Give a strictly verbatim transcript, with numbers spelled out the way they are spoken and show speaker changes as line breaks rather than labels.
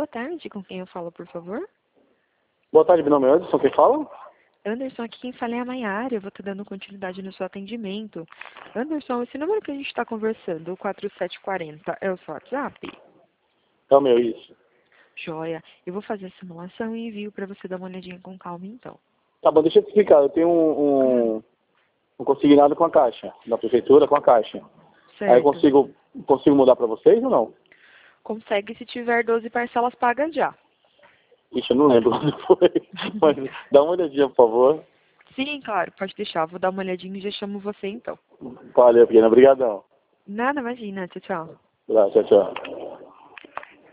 Boa tarde, com quem eu falo, por favor?
Boa tarde, meu nome é Anderson, quem fala?
Anderson, aqui quem fala é a Maiara, eu vou estar dando continuidade no seu atendimento. Anderson, esse número que a gente está conversando, o quatro sete quatro zero, é o seu WhatsApp?
É o meu, isso.
Joia, eu vou fazer a simulação e envio para você dar uma olhadinha com calma, então.
Tá bom, deixa eu te explicar. Eu tenho um, um, um consignado com a Caixa, da prefeitura com a Caixa.
Certo.
Aí eu consigo, consigo mudar para vocês ou não?
Consegue se tiver doze parcelas pagas já.
Ixi, eu não lembro quando foi. Mas dá uma olhadinha, por favor.
Sim, claro, pode deixar. Vou dar uma olhadinha e já chamo você, então.
Valeu, pequena. Obrigadão.
Nada, imagina. Tchau, tchau.
Tchau, tchau.